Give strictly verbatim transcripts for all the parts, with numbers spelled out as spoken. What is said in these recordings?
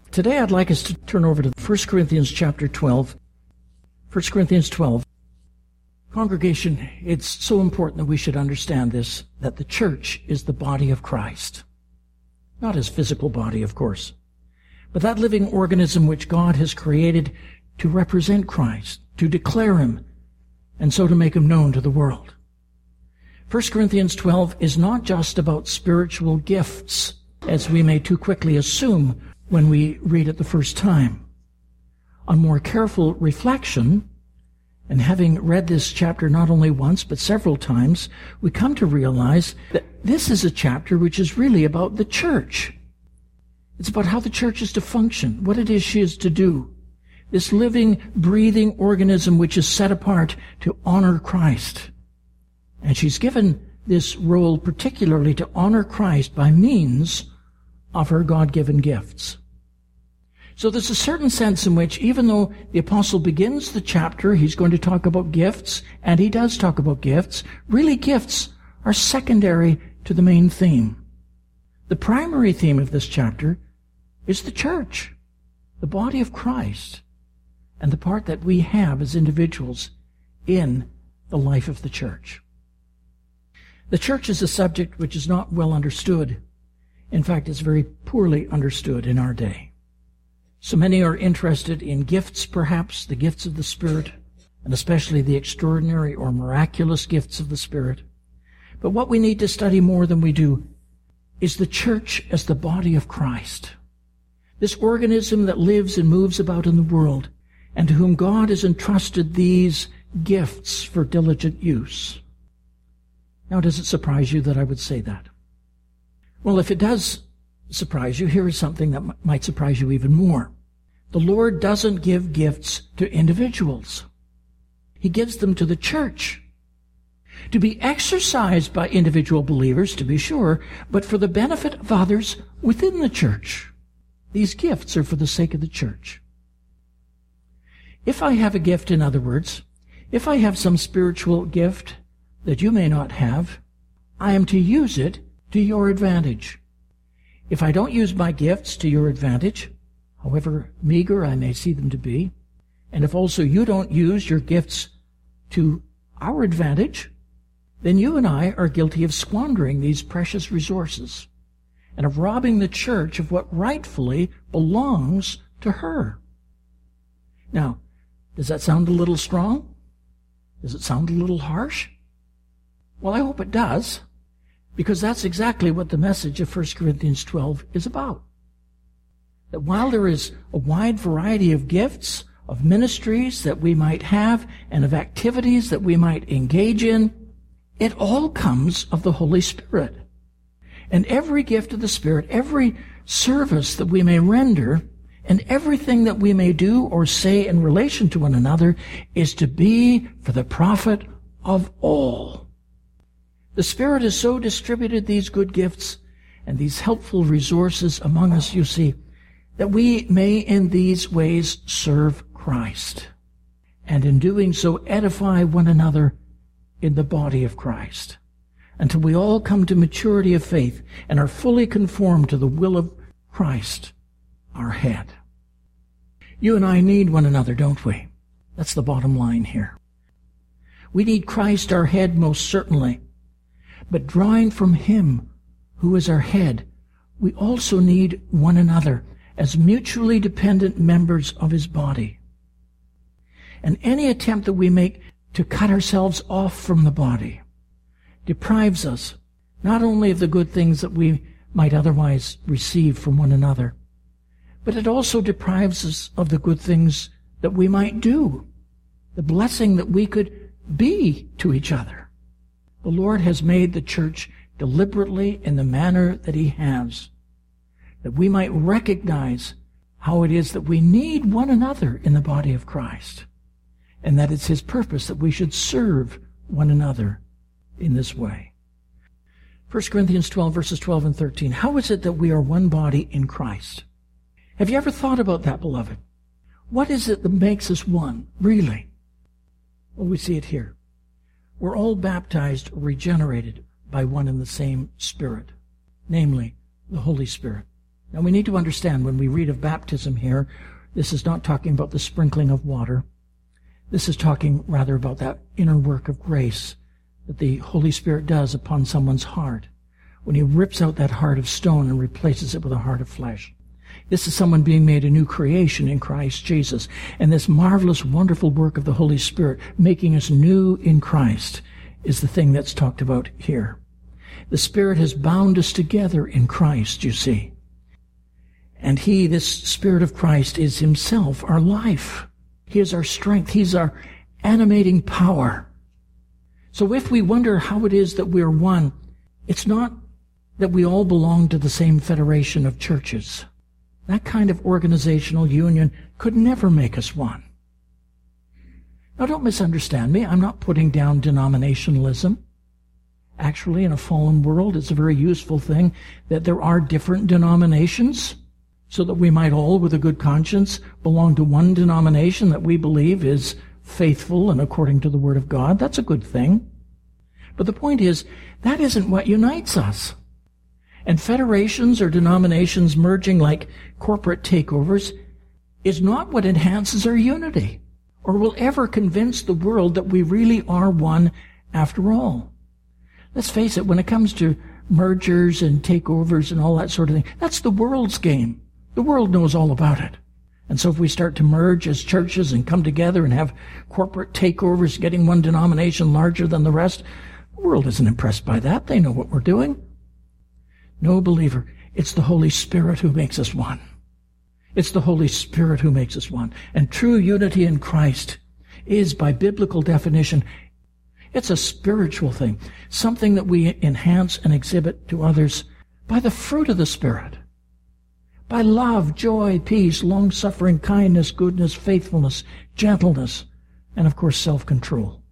Today I'd like us to turn over to First Corinthians chapter twelve. First Corinthians twelve. Congregation, it's so important that we should understand this, that the church is the body of Christ. Not his physical body, of course, but that living organism which God has created to represent Christ, to declare him, and so to make him known to the world. First Corinthians twelve is not just about spiritual gifts, as we may too quickly assume when we read it the first time. On more careful reflection, and having read this chapter not only once but several times, we come to realize that this is a chapter which is really about the church. It's about how the church is to function, what it is she is to do. This living, breathing organism which is set apart to honor Christ. And she's given this role particularly to honor Christ by means of her God-given gifts. So there's a certain sense in which, even though the apostle begins the chapter, he's going to talk about gifts, and he does talk about gifts, really gifts are secondary to the main theme. The primary theme of this chapter is the church, the body of Christ, and the part that we have as individuals in the life of the church. The church is a subject which is not well understood. In fact, it's very poorly understood in our day. So many are interested in gifts, perhaps, the gifts of the Spirit, and especially the extraordinary or miraculous gifts of the Spirit. But what we need to study more than we do is the church as the body of Christ, this organism that lives and moves about in the world, and to whom God has entrusted these gifts for diligent use. Now, does it surprise you that I would say that? Well, if it does surprise you, here is something that m- might surprise you even more. The Lord doesn't give gifts to individuals. He gives them to the church, to be exercised by individual believers, to be sure, but for the benefit of others within the church. These gifts are for the sake of the church. If I have a gift, in other words, if I have some spiritual gift that you may not have, I am to use it to your advantage. If I don't use my gifts to your advantage, however meager I may see them to be, and if also you don't use your gifts to our advantage, then you and I are guilty of squandering these precious resources and of robbing the church of what rightfully belongs to her. Now, does that sound a little strong? Does it sound a little harsh? Well, I hope it does, because that's exactly what the message of First Corinthians twelve is about. That while there is a wide variety of gifts, of ministries that we might have, and of activities that we might engage in, it all comes of the Holy Spirit. And every gift of the Spirit, every service that we may render, and everything that we may do or say in relation to one another is to be for the profit of all. The Spirit has so distributed these good gifts and these helpful resources among us, you see, that we may in these ways serve Christ, and in doing so edify one another in the body of Christ, until we all come to maturity of faith and are fully conformed to the will of Christ, our head. You and I need one another, don't we? That's the bottom line here. We need Christ, our head, most certainly. But drawing from him, who is our head, we also need one another as mutually dependent members of his body. And any attempt that we make to cut ourselves off from the body deprives us not only of the good things that we might otherwise receive from one another, but it also deprives us of the good things that we might do, the blessing that we could be to each other. The Lord has made the church deliberately in the manner that he has, that we might recognize how it is that we need one another in the body of Christ, and that it's his purpose that we should serve one another in this way. First Corinthians twelve, verses twelve and thirteen. How is it that we are one body in Christ? Have you ever thought about that, beloved? What is it that makes us one, really? Well, we see it here. We're all baptized or regenerated by one and the same Spirit, namely the Holy Spirit. Now we need to understand when we read of baptism here, this is not talking about the sprinkling of water. This is talking rather about that inner work of grace that the Holy Spirit does upon someone's heart when he rips out that heart of stone and replaces it with a heart of flesh. This is someone being made a new creation in Christ Jesus. And this marvelous, wonderful work of the Holy Spirit, making us new in Christ, is the thing that's talked about here. The Spirit has bound us together in Christ, you see. And He, this Spirit of Christ, is Himself our life. He is our strength. He's our animating power. So if we wonder how it is that we're one, it's not that we all belong to the same federation of churches. That kind of organizational union could never make us one. Now, don't misunderstand me. I'm not putting down denominationalism. Actually, in a fallen world, it's a very useful thing that there are different denominations so that we might all, with a good conscience, belong to one denomination that we believe is faithful and according to the Word of God. That's a good thing. But the point is, that isn't what unites us. And federations or denominations merging like corporate takeovers is not what enhances our unity or will ever convince the world that we really are one after all. Let's face it, when it comes to mergers and takeovers and all that sort of thing, that's the world's game. The world knows all about it. And so if we start to merge as churches and come together and have corporate takeovers, getting one denomination larger than the rest, the world isn't impressed by that. They know what we're doing. No, believer, it's the Holy Spirit who makes us one. It's the Holy Spirit who makes us one. And true unity in Christ is, by biblical definition, it's a spiritual thing, something that we enhance and exhibit to others by the fruit of the Spirit, by love, joy, peace, long-suffering, kindness, goodness, faithfulness, gentleness, and, of course, self-control.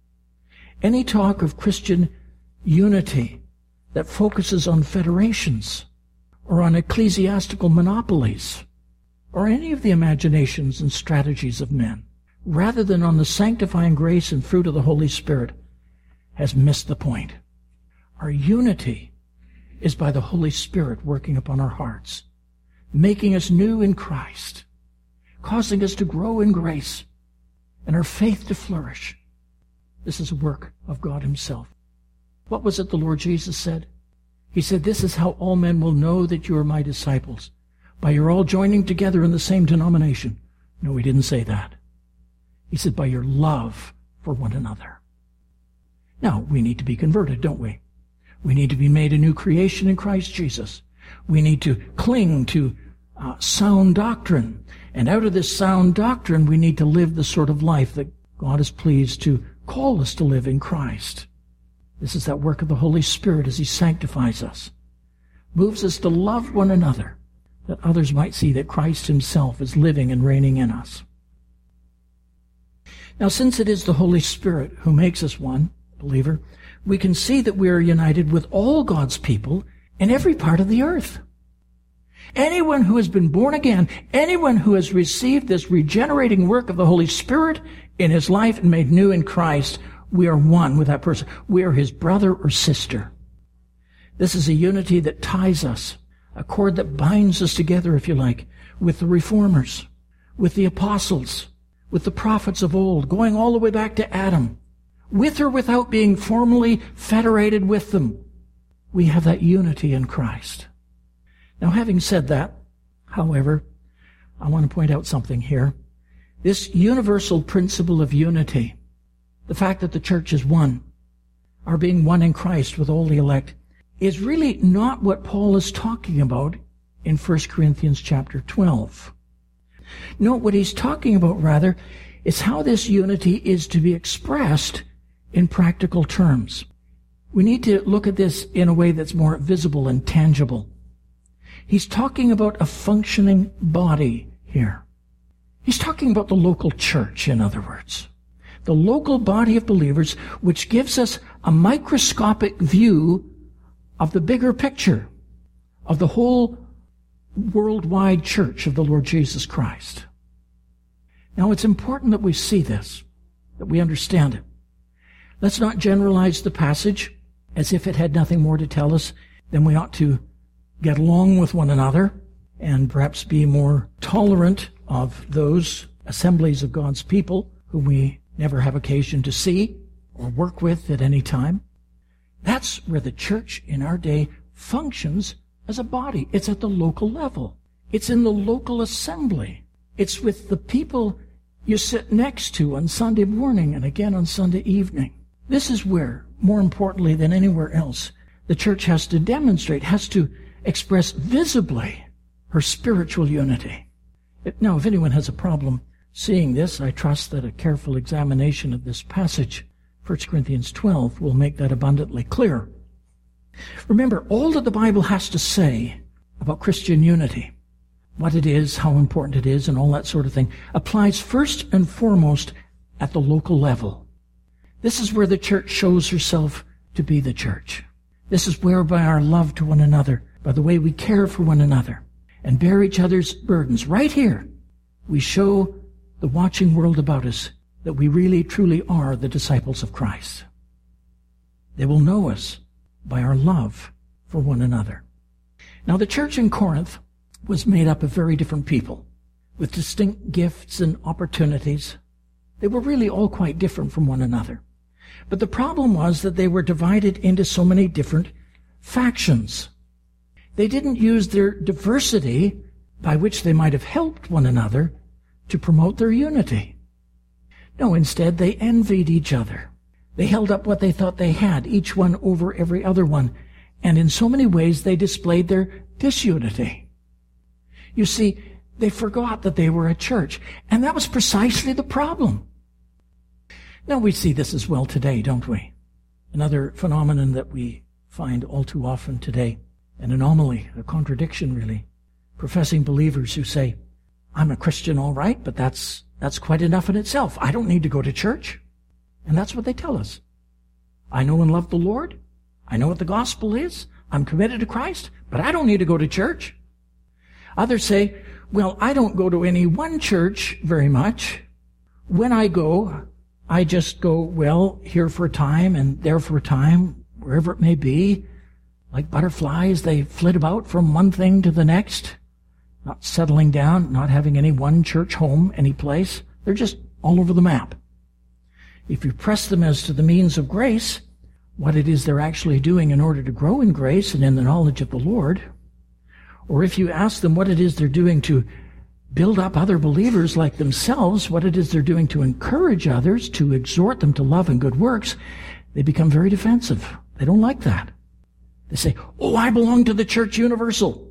Any talk of Christian unity that focuses on federations or on ecclesiastical monopolies or any of the imaginations and strategies of men, rather than on the sanctifying grace and fruit of the Holy Spirit, has missed the point. Our unity is by the Holy Spirit working upon our hearts, making us new in Christ, causing us to grow in grace, and our faith to flourish. This is a work of God Himself. What was it the Lord Jesus said? He said, "This is how all men will know that you are my disciples, by your all joining together in the same denomination." No, He didn't say that. He said, by your love for one another. Now, we need to be converted, don't we? We need to be made a new creation in Christ Jesus. We need to cling to uh, sound doctrine. And out of this sound doctrine, we need to live the sort of life that God is pleased to call us to live in Christ. This is that work of the Holy Spirit as He sanctifies us, moves us to love one another, that others might see that Christ Himself is living and reigning in us. Now, since it is the Holy Spirit who makes us one, believer, we can see that we are united with all God's people in every part of the earth. Anyone who has been born again, anyone who has received this regenerating work of the Holy Spirit in his life and made new in Christ, we are one with that person. We are his brother or sister. This is a unity that ties us, a cord that binds us together, if you like, with the reformers, with the apostles, with the prophets of old, going all the way back to Adam, with or without being formally federated with them. We have that unity in Christ. Now, having said that, however, I want to point out something here. This universal principle of unity, the fact that the church is one, our being one in Christ with all the elect, is really not what Paul is talking about in First Corinthians chapter twelve. No, what he's talking about, rather, is how this unity is to be expressed in practical terms. We need to look at this in a way that's more visible and tangible. He's talking about a functioning body here. He's talking about the local church, in other words. The local body of believers, which gives us a microscopic view of the bigger picture of the whole worldwide church of the Lord Jesus Christ. Now, it's important that we see this, that we understand it. Let's not generalize the passage as if it had nothing more to tell us than we ought to get along with one another and perhaps be more tolerant of those assemblies of God's people whom we never have occasion to see or work with at any time. That's where the church in our day functions as a body. It's at the local level. It's in the local assembly. It's with the people you sit next to on Sunday morning and again on Sunday evening. This is where, more importantly than anywhere else, the church has to demonstrate, has to express visibly her spiritual unity. It, now, if anyone has a problem seeing this, I trust that a careful examination of this passage, First Corinthians twelve, will make that abundantly clear. Remember, all that the Bible has to say about Christian unity, what it is, how important it is, and all that sort of thing, applies first and foremost at the local level. This is where the church shows herself to be the church. This is where, by our love to one another, by the way we care for one another and bear each other's burdens, right here, we show the watching world about us that we really, truly are the disciples of Christ. They will know us by our love for one another. Now, the church in Corinth was made up of very different people with distinct gifts and opportunities. They were really all quite different from one another. But the problem was that they were divided into so many different factions. They didn't use their diversity, by which they might have helped one another, to promote their unity. No, instead they envied each other. They held up what they thought they had, each one over every other one, and in so many ways they displayed their disunity. You see, they forgot that they were a church, and that was precisely the problem. Now, we see this as well today, don't we? Another phenomenon that we find all too often today, an anomaly, a contradiction really. Professing believers who say, I'm a Christian all right, but that's that's quite enough in itself. I don't need to go to church. And that's what they tell us. I know and love the Lord. I know what the gospel is. I'm committed to Christ, but I don't need to go to church. Others say, well, I don't go to any one church very much. When I go, I just go, well, here for a time and there for a time, wherever it may be. Like butterflies, they flit about from one thing to the next, not settling down, not having any one church home, any place. They're just all over the map. If you press them as to the means of grace, what it is they're actually doing in order to grow in grace and in the knowledge of the Lord, or if you ask them what it is they're doing to build up other believers like themselves, what it is they're doing to encourage others, to exhort them to love and good works, they become very defensive. They don't like that. They say, oh, I belong to the church universal.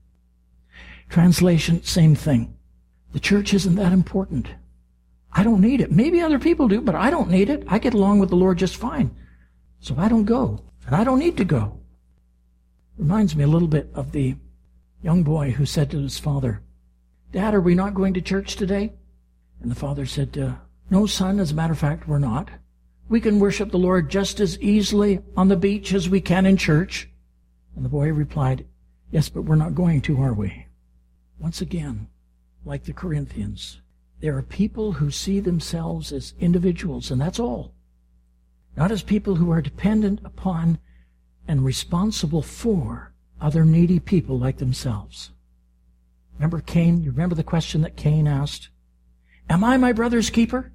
Translation, same thing. The church isn't that important. I don't need it. Maybe other people do, but I don't need it. I get along with the Lord just fine. So I don't go, and I don't need to go. Reminds me a little bit of the young boy who said to his father, Dad, are we not going to church today? And the father said, uh, no, son, as a matter of fact, we're not. We can worship the Lord just as easily on the beach as we can in church. And the boy replied, yes, but we're not going to, are we? Once again, like the Corinthians, there are people who see themselves as individuals, and that's all. Not as people who are dependent upon and responsible for other needy people like themselves. Remember Cain? You remember the question that Cain asked? Am I my brother's keeper?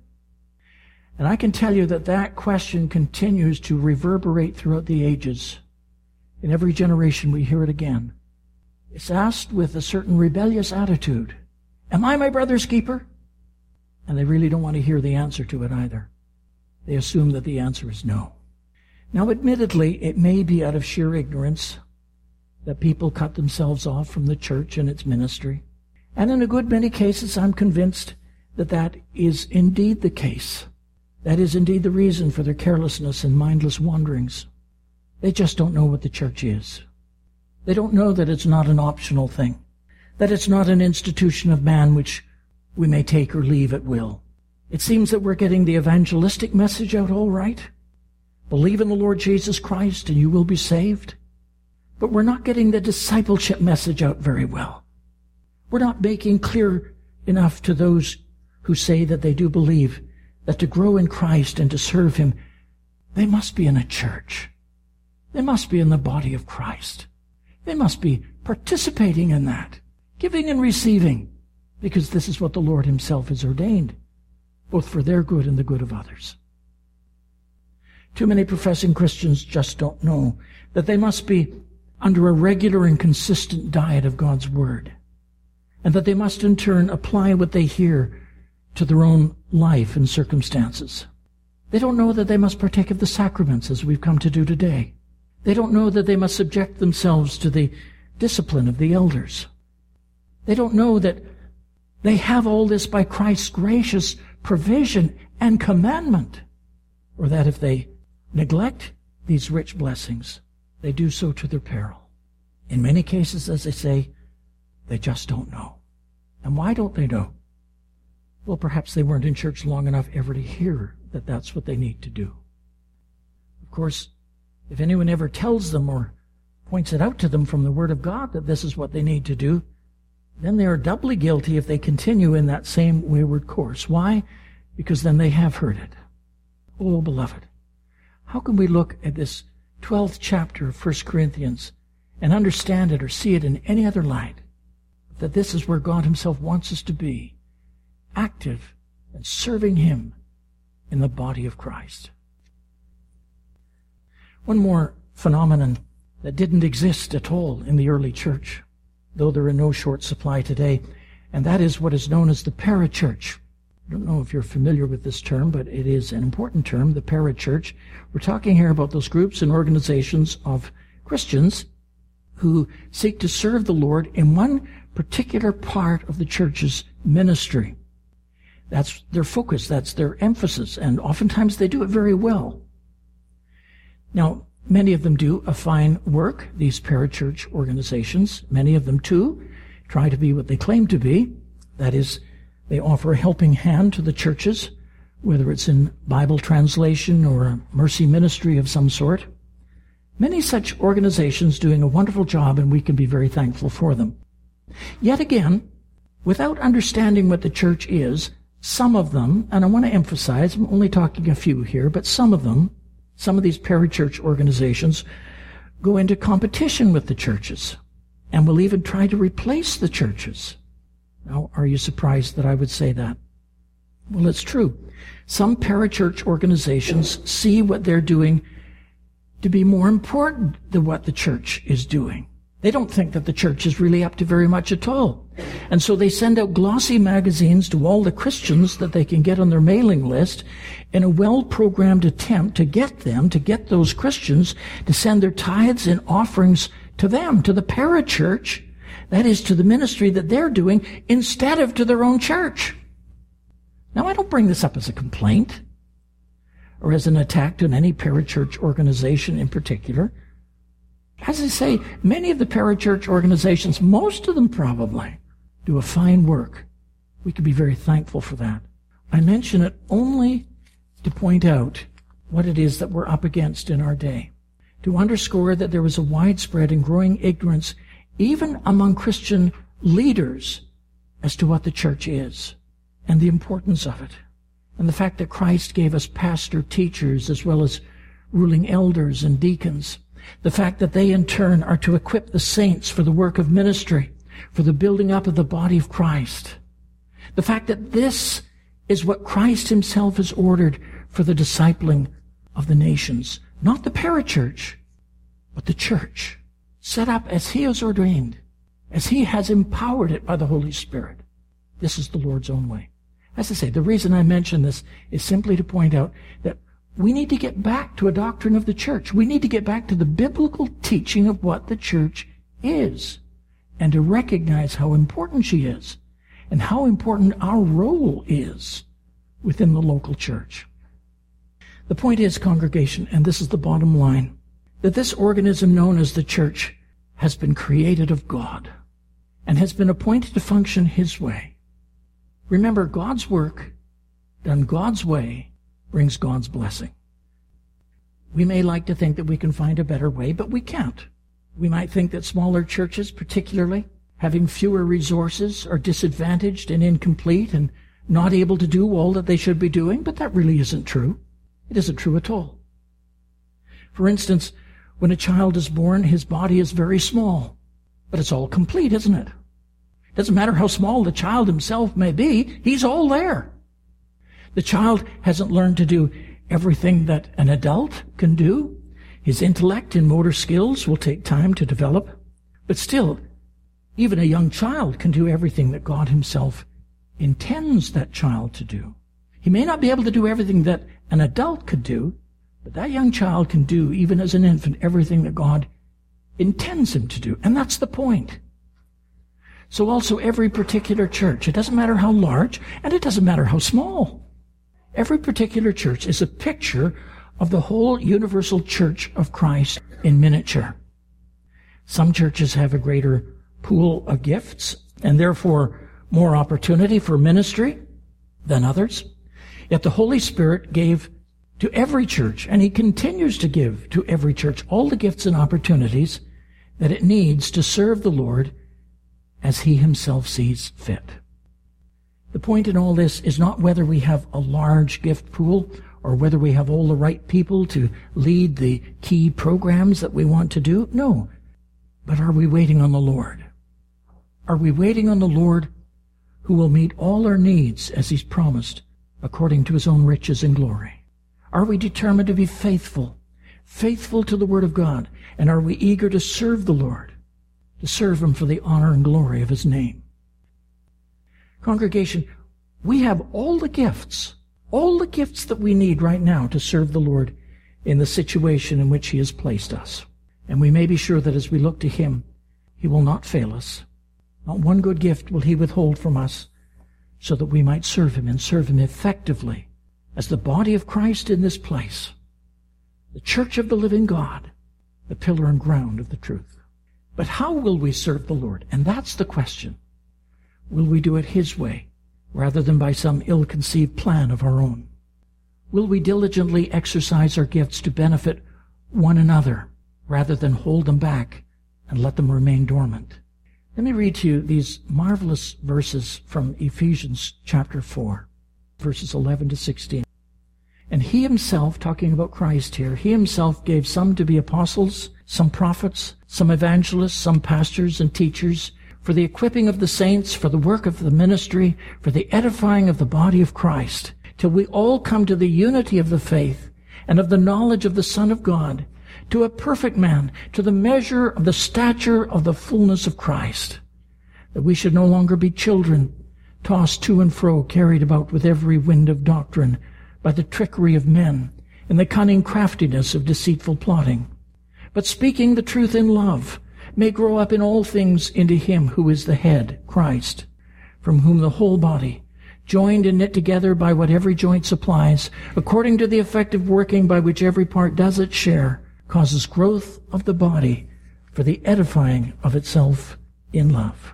And I can tell you that that question continues to reverberate throughout the ages. In every generation we hear it again. It's asked with a certain rebellious attitude. Am I my brother's keeper? And they really don't want to hear the answer to it either. They assume that the answer is no. Now, admittedly, it may be out of sheer ignorance that people cut themselves off from the church and its ministry. And in a good many cases, I'm convinced that that is indeed the case. That is indeed the reason for their carelessness and mindless wanderings. They just don't know what the church is. They don't know that it's not an optional thing, that it's not an institution of man which we may take or leave at will. It seems that we're getting the evangelistic message out all right. Believe in the Lord Jesus Christ and you will be saved. But we're not getting the discipleship message out very well. We're not making clear enough to those who say that they do believe that to grow in Christ and to serve Him, they must be in a church. They must be in the body of Christ. They must be participating in that, giving and receiving, because this is what the Lord himself has ordained, both for their good and the good of others. Too many professing Christians just don't know that they must be under a regular and consistent diet of God's Word, and that they must in turn apply what they hear to their own life and circumstances. They don't know that they must partake of the sacraments as we've come to do today. They don't know that they must subject themselves to the discipline of the elders. They don't know that they have all this by Christ's gracious provision and commandment, or that if they neglect these rich blessings, they do so to their peril. In many cases, as I say, they just don't know. And why don't they know? Well, perhaps they weren't in church long enough ever to hear that that's what they need to do. Of course, if anyone ever tells them or points it out to them from the Word of God that this is what they need to do, then they are doubly guilty if they continue in that same wayward course. Why? Because then they have heard it. Oh, beloved, how can we look at this twelfth chapter of First Corinthians and understand it or see it in any other light? That this is where God himself wants us to be, active and serving him in the body of Christ. One more phenomenon that didn't exist at all in the early church, though they're in no short supply today, and that is what is known as the parachurch. I don't know if you're familiar with this term, but it is an important term, the parachurch. We're talking here about those groups and organizations of Christians who seek to serve the Lord in one particular part of the church's ministry. That's their focus, that's their emphasis, and oftentimes they do it very well. Now, many of them do a fine work, these parachurch organizations. Many of them, too, try to be what they claim to be. That is, they offer a helping hand to the churches, whether it's in Bible translation or a mercy ministry of some sort. Many such organizations doing a wonderful job, and we can be very thankful for them. Yet again, without understanding what the church is, some of them, and I want to emphasize, I'm only talking a few here, but some of them, some of these parachurch organizations go into competition with the churches and will even try to replace the churches. Now, are you surprised that I would say that? Well, it's true. Some parachurch organizations see what they're doing to be more important than what the church is doing. They don't think that the church is really up to very much at all. And so they send out glossy magazines to all the Christians that they can get on their mailing list in a well-programmed attempt to get them, to get those Christians to send their tithes and offerings to them, to the parachurch, that is, to the ministry that they're doing, instead of to their own church. Now, I don't bring this up as a complaint or as an attack on any parachurch organization in particular. As I say, many of the parachurch organizations, most of them probably, do a fine work. We can be very thankful for that. I mention it only to point out what it is that we're up against in our day, to underscore that there is a widespread and growing ignorance, even among Christian leaders, as to what the church is and the importance of it, and the fact that Christ gave us pastor teachers as well as ruling elders and deacons. The fact that they in turn are to equip the saints for the work of ministry, for the building up of the body of Christ. The fact that this is what Christ himself has ordered for the discipling of the nations. Not the parachurch, but the church, set up as he has ordained, as he has empowered it by the Holy Spirit. This is the Lord's own way. As I say, the reason I mention this is simply to point out that we need to get back to a doctrine of the church. We need to get back to the biblical teaching of what the church is, and to recognize how important she is and how important our role is within the local church. The point is, congregation, and this is the bottom line, that this organism known as the church has been created of God and has been appointed to function his way. Remember, God's work, done God's way, brings God's blessing. We may like to think that we can find a better way, but we can't. We might think that smaller churches, particularly, having fewer resources, are disadvantaged and incomplete and not able to do all that they should be doing, but that really isn't true. It isn't true at all. For instance, when a child is born, his body is very small, but it's all complete, isn't it? Doesn't matter how small the child himself may be, he's all there. The child hasn't learned to do everything that an adult can do. His intellect and motor skills will take time to develop. But still, even a young child can do everything that God himself intends that child to do. He may not be able to do everything that an adult could do, but that young child can do, even as an infant, everything that God intends him to do. And that's the point. So also every particular church, it doesn't matter how large, and it doesn't matter how small. Every particular church is a picture of the whole universal church of Christ in miniature. Some churches have a greater pool of gifts, and therefore more opportunity for ministry than others. Yet the Holy Spirit gave to every church, and he continues to give to every church, all the gifts and opportunities that it needs to serve the Lord as he himself sees fit. The point in all this is not whether we have a large gift pool or whether we have all the right people to lead the key programs that we want to do. No. But are we waiting on the Lord? Are we waiting on the Lord who will meet all our needs as he's promised according to his own riches and glory? Are we determined to be faithful, faithful to the Word of God? And are we eager to serve the Lord, to serve him for the honor and glory of his name? Congregation, we have all the gifts, all the gifts that we need right now to serve the Lord in the situation in which he has placed us. And we may be sure that as we look to him, he will not fail us. Not one good gift will he withhold from us, so that we might serve him and serve him effectively as the body of Christ in this place, the church of the living God, the pillar and ground of the truth. But how will we serve the Lord? And that's the question. Will we do it his way, rather than by some ill-conceived plan of our own? Will we diligently exercise our gifts to benefit one another, rather than hold them back and let them remain dormant? Let me read to you these marvelous verses from Ephesians chapter four, verses eleven to sixteen. And he himself, talking about Christ here, he himself gave some to be apostles, some prophets, some evangelists, some pastors and teachers, for the equipping of the saints, for the work of the ministry, for the edifying of the body of Christ, till we all come to the unity of the faith and of the knowledge of the Son of God, to a perfect man, to the measure of the stature of the fullness of Christ, that we should no longer be children, tossed to and fro, carried about with every wind of doctrine, by the trickery of men, and the cunning craftiness of deceitful plotting, but speaking the truth in love, may grow up in all things into him who is the head, Christ, from whom the whole body, joined and knit together by what every joint supplies, according to the effective working by which every part does its share, causes growth of the body for the edifying of itself in love.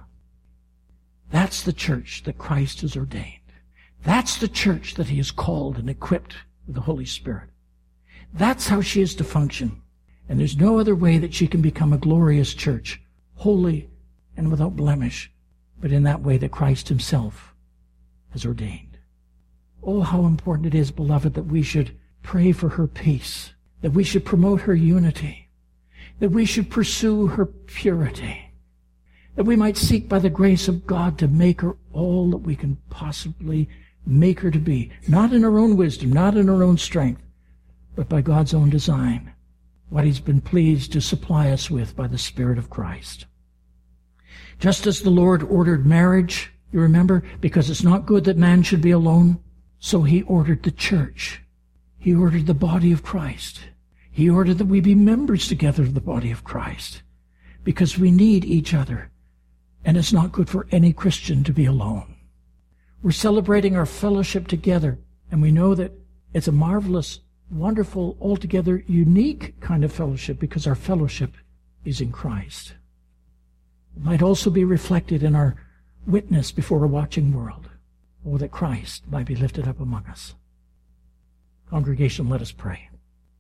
That's the church that Christ has ordained. That's the church that he has called and equipped with the Holy Spirit. That's how she is to function. And there's no other way that she can become a glorious church, holy and without blemish, but in that way that Christ himself has ordained. Oh, how important it is, beloved, that we should pray for her peace, that we should promote her unity, that we should pursue her purity, that we might seek by the grace of God to make her all that we can possibly make her to be, not in her own wisdom, not in her own strength, but by God's own design, what he's been pleased to supply us with by the Spirit of Christ. Just as the Lord ordered marriage, you remember, because it's not good that man should be alone, so he ordered the church. He ordered the body of Christ. He ordered that we be members together of the body of Christ, because we need each other, and it's not good for any Christian to be alone. We're celebrating our fellowship together, and we know that it's a marvelous, wonderful, altogether unique kind of fellowship because our fellowship is in Christ. It might also be reflected in our witness before a watching world. Oh, that Christ might be lifted up among us. Congregation, let us pray.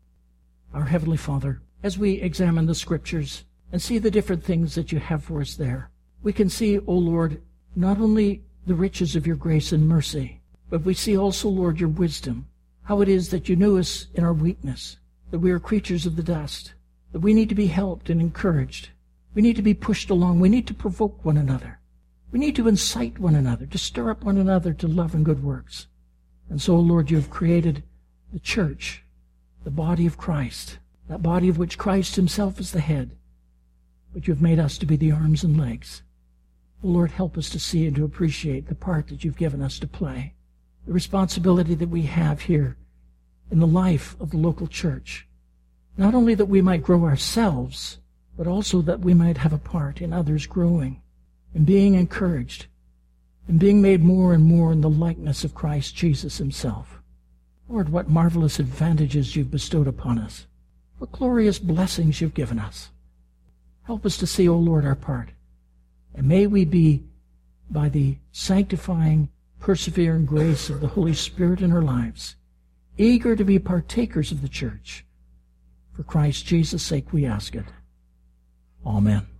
Our Heavenly Father, as we examine the Scriptures and see the different things that you have for us there, we can see, O Lord, not only the riches of your grace and mercy, but we see also, Lord, your wisdom, how it is that you knew us in our weakness, that we are creatures of the dust, that we need to be helped and encouraged. We need to be pushed along. We need to provoke one another. We need to incite one another, to stir up one another to love and good works. And so, Lord, you have created the church, the body of Christ, that body of which Christ himself is the head. But you have made us to be the arms and legs. Oh, Lord, help us to see and to appreciate the part that you've given us to play, the responsibility that we have here in the life of the local church. Not only that we might grow ourselves, but also that we might have a part in others growing and being encouraged and being made more and more in the likeness of Christ Jesus himself. Lord, what marvelous advantages you've bestowed upon us. What glorious blessings you've given us. Help us to see, O Lord, our part. And may we be, by the sanctifying, persevering grace of the Holy Spirit in our lives, eager to be partakers of the church. For Christ Jesus' sake we ask it. Amen.